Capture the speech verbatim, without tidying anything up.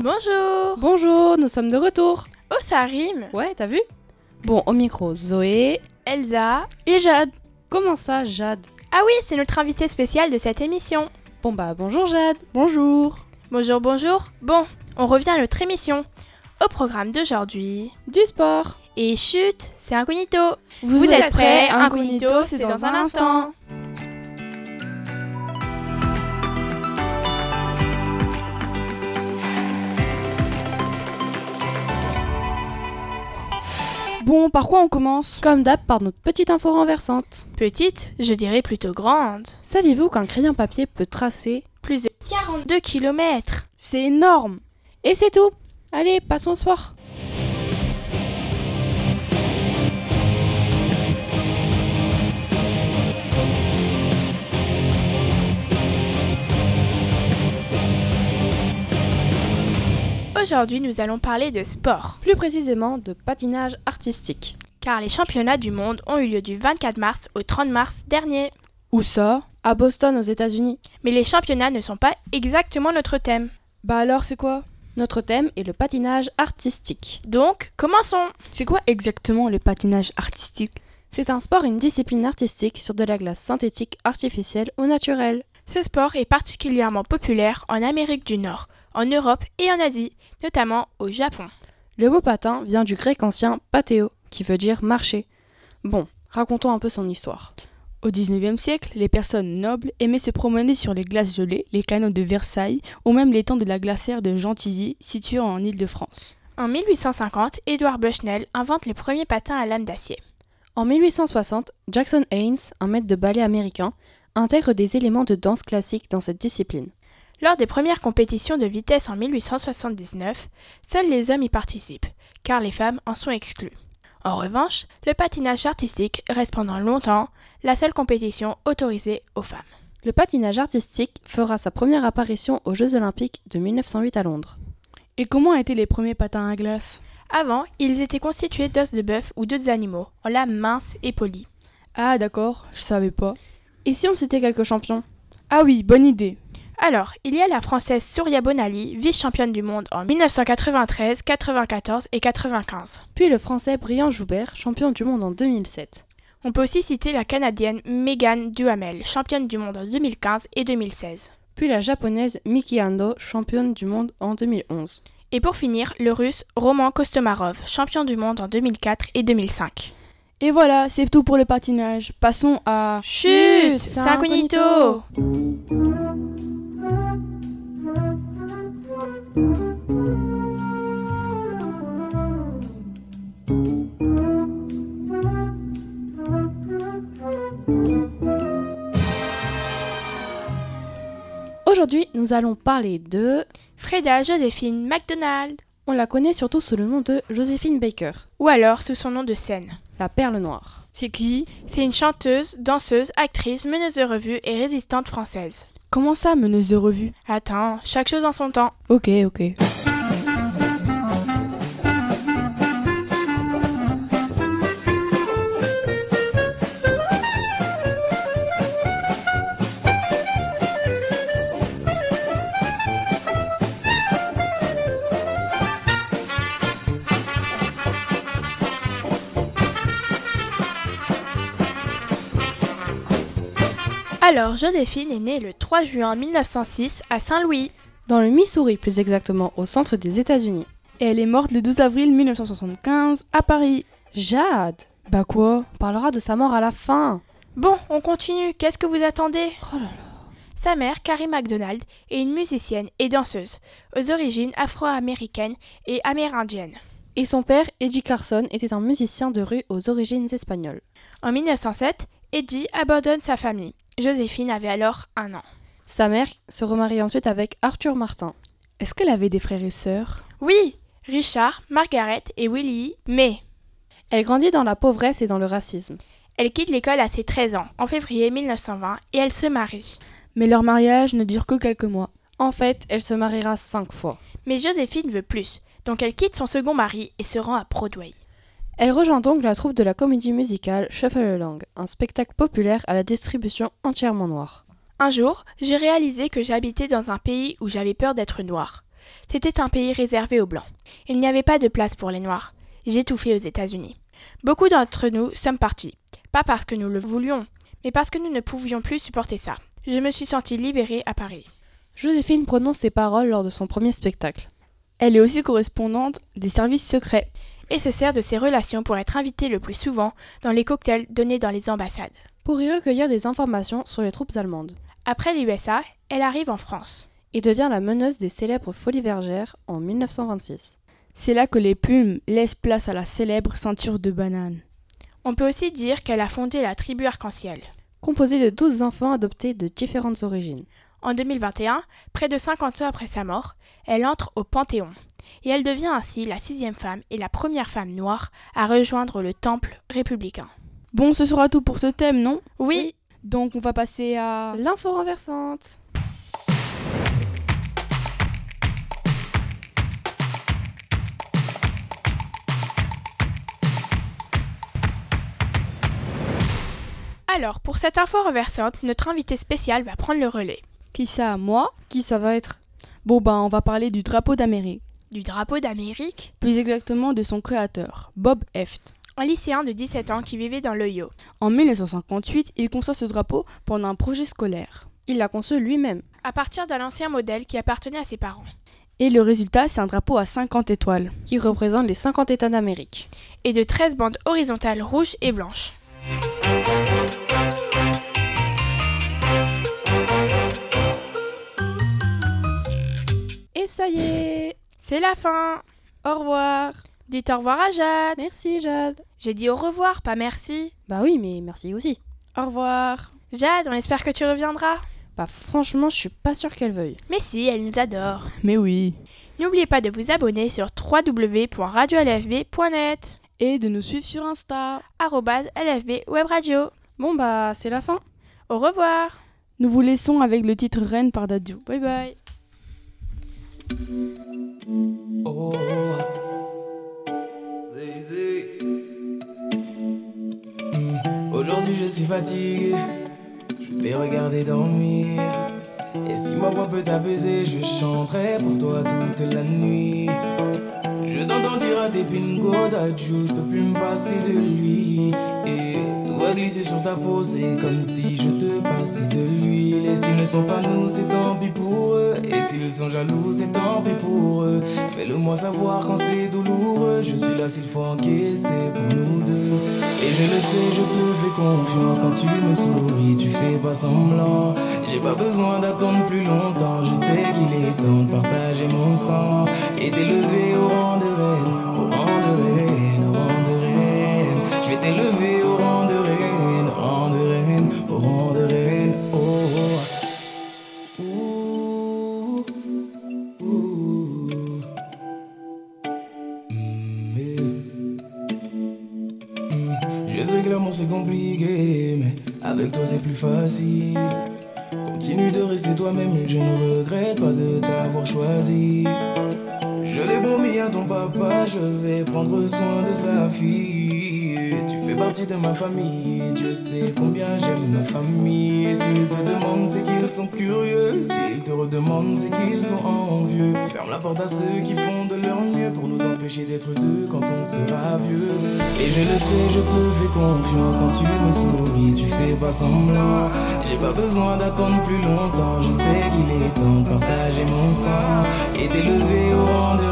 Bonjour. Bonjour, nous sommes de retour. Oh, ça rime. Ouais, t'as vu? Bon, au micro, Zoé Elsa et Jade. Comment ça, Jade? Ah oui, c'est notre invité spécial de cette émission. Bon bah, bonjour Jade. Bonjour. Bonjour, bonjour. Bon, on revient à notre émission. Au programme d'aujourd'hui... Du sport. Et chut, c'est Incognito. Vous, Vous êtes prêts? Incognito, c'est dans un instant. Bon, par quoi on commence? Comme d'hab, par notre petite info renversante. Petite, je dirais plutôt grande. Saviez-vous qu'un crayon papier peut tracer? Plus de quarante-deux kilomètres. C'est énorme. Et c'est tout. Allez, passons au sport. Aujourd'hui, nous allons parler de sport. Plus précisément de patinage artistique. Car les championnats du monde ont eu lieu du vingt-quatre mars au trente mars dernier. Où ça? À Boston, aux États-Unis. Mais les championnats ne sont pas exactement notre thème. Bah alors, c'est quoi? Notre thème est le patinage artistique. Donc, commençons. C'est quoi exactement le patinage artistique? C'est un sport et une discipline artistique sur de la glace synthétique, artificielle ou naturelle. Ce sport est particulièrement populaire en Amérique du Nord, en Europe et en Asie, notamment au Japon. Le mot patin vient du grec ancien patéo, qui veut dire marcher. Bon, racontons un peu son histoire. Au dix-neuvième siècle, les personnes nobles aimaient se promener sur les glaces gelées, les canaux de Versailles ou même l'étang de la glacière de Gentilly, situé en Île-de-France. En mille huit cent cinquante, Edward Bushnell invente les premiers patins à lame d'acier. En mille huit cent soixante, Jackson Haynes, un maître de ballet américain, intègre des éléments de danse classique dans cette discipline. Lors des premières compétitions de vitesse en mille huit cent soixante-dix-neuf, seuls les hommes y participent, car les femmes en sont exclues. En revanche, le patinage artistique reste pendant longtemps la seule compétition autorisée aux femmes. Le patinage artistique fera sa première apparition aux Jeux Olympiques de mille neuf cent huit à Londres. Et comment étaient les premiers patins à glace? Avant, ils étaient constitués d'os de bœuf ou d'autres animaux, en lame mince et polie. Ah d'accord, je savais pas. Et si on citait quelques champions? Ah oui, bonne idée. Alors, il y a la Française Surya Bonali, vice-championne du monde en mille neuf cent quatre-vingt-treize, quatre-vingt-quatorze et quatre-vingt-quinze. Puis le Français Brian Joubert, champion du monde en deux mille sept. On peut aussi citer la Canadienne Megan Duhamel, championne du monde en deux mille quinze et deux mille seize. Puis la Japonaise Miki Ando, championne du monde en deux mille onze. Et pour finir, le Russe Roman Kostomarov, champion du monde en deux mille quatre et deux mille cinq. Et voilà, c'est tout pour le patinage. Passons à... Chut, c'est Incognito. Aujourd'hui, nous allons parler de... Freda Joséphine McDonald. On la connaît surtout sous le nom de Joséphine Baker. Ou alors sous son nom de scène. La perle noire. C'est qui? C'est une chanteuse, danseuse, actrice, meneuse de revue et résistante française. Comment ça, meneuse de revue? Attends, chaque chose en son temps. Ok, ok. Alors, Joséphine est née le trois juin mille neuf cent six à Saint-Louis. Dans le Missouri, plus exactement, au centre des États-Unis. Et elle est morte le douze avril mille neuf cent soixante-quinze à Paris. Jade! Bah quoi? On parlera de sa mort à la fin. Bon, on continue. Qu'est-ce que vous attendez? Oh là là. Sa mère, Carrie McDonald, est une musicienne et danseuse, aux origines afro-américaines et amérindiennes. Et son père, Eddie Carson, était un musicien de rue aux origines espagnoles. En mille neuf cent sept, Eddie abandonne sa famille. Joséphine avait alors un an. Sa mère se remarie ensuite avec Arthur Martin. Est-ce qu'elle avait des frères et sœurs? Oui, Richard, Margaret et Willie, mais... Elle grandit dans la pauvresse et dans le racisme. Elle quitte l'école à ses treize ans, en février mille neuf cent vingt, et elle se marie. Mais leur mariage ne dure que quelques mois. En fait, elle se mariera cinq fois. Mais Joséphine veut plus, donc elle quitte son second mari et se rend à Broadway. Elle rejoint donc la troupe de la comédie musicale Shuffle Along, un spectacle populaire à la distribution entièrement noire. Un jour, j'ai réalisé que j'habitais dans un pays où j'avais peur d'être noire. c'était un pays réservé aux Blancs. Il n'y avait pas de place pour les Noirs. J'étouffais aux États-Unis. Beaucoup d'entre nous sommes partis. Pas parce que nous le voulions, mais parce que nous ne pouvions plus supporter ça. Je me suis sentie libérée à Paris. Joséphine prononce ces paroles lors de son premier spectacle. Elle est aussi correspondante des services secrets. Et se sert de ses relations pour être invitée le plus souvent dans les cocktails donnés dans les ambassades. Pour y recueillir des informations sur les troupes allemandes. Après l'U S A, elle arrive en France. Et devient la meneuse des célèbres Folies Bergères en dix-neuf cent vingt-six. C'est là que les plumes laissent place à la célèbre ceinture de banane. On peut aussi dire qu'elle a fondé la tribu Arc-en-Ciel. Composée de douze enfants adoptés de différentes origines. En deux mille vingt et un, près de cinquante ans après sa mort, elle entre au Panthéon. Et elle devient ainsi la sixième femme et la première femme noire à rejoindre le temple républicain. Bon, ce sera tout pour ce thème, non ? Oui. Donc on va passer à... L'info renversante. Alors, pour cette info renversante, notre invité spécial va prendre le relais. Qui ça, moi ? Qui ça va être ? Bon ben, on va parler du drapeau d'Amérique. Du drapeau d'Amérique ? Plus exactement de son créateur, Bob Eft. Un lycéen de dix-sept ans qui vivait dans l'Ohio. En dix-neuf cent cinquante-huit, il conçoit ce drapeau pendant un projet scolaire. Il l'a conçu lui-même. À partir d'un ancien modèle qui appartenait à ses parents. Et le résultat, c'est un drapeau à cinquante étoiles. Qui représente les cinquante États d'Amérique. Et de treize bandes horizontales rouges et blanches. Et ça y est, c'est la fin. Au revoir. Dites au revoir à Jade. Merci Jade. J'ai dit au revoir, pas merci. Bah oui, mais merci aussi. Au revoir. Jade, on espère que tu reviendras. Bah franchement, je suis pas sûre qu'elle veuille. Mais si, elle nous adore. Mais oui. N'oubliez pas de vous abonner sur w w w point radio l f b point net et de nous suivre sur Insta. arobase L F B Web Radio. Bon bah, c'est la fin. Au revoir. Nous vous laissons avec le titre Reine par Dadju. Bye bye. Oh, Zézé. Mm. Aujourd'hui je suis fatigué, je t'ai regardé dormir. Et si ma voix peut t'apaiser, je chanterai pour toi toute la nuit. Je t'entends dire à tes pingo d'adjou, je peux plus me passer de lui. Et tout va glisser sur ta peau, c'est comme si je te passais de l'huile. Et s'ils ne sont pas nous, c'est tant pis pour eux. Et s'ils sont jaloux, c'est tant pis pour eux. Fais-le moi savoir quand c'est douloureux. Je suis là s'il faut encaisser pour nous deux. Et je le sais, je te fais confiance. Quand tu me souris, tu fais pas semblant. J'ai pas besoin d'attendre plus longtemps. Je sais qu'il est temps de partager mon sang et t'élever au rang de reine, au rang de reine, au rang de reine. Je vais t'élever au rang de reine, au rang de reine, au rang de reine. Oh, oh. Ouh, ouh. Mm, yeah. Mm. Je sais que l'amour c'est compliqué, mais avec toi c'est plus facile. Continue de rester toi-même, je ne regrette pas de t'avoir choisi. Je l'ai promis à ton papa, je vais prendre soin de sa fille. Tu fais partie de ma famille, Dieu sait combien j'aime ma famille. Et s'ils te demandent, c'est qu'ils sont curieux. S'ils te redemandent, c'est qu'ils sont envieux. Ferme la porte à ceux qui font de leur mieux pour nous empêcher d'être deux quand on sera vieux. Et je le sais, je te fais confiance. Quand tu me souris, tu fais pas semblant. J'ai pas besoin d'attendre plus longtemps. Je sais qu'il est temps de partager mon sang et t'élever au rang de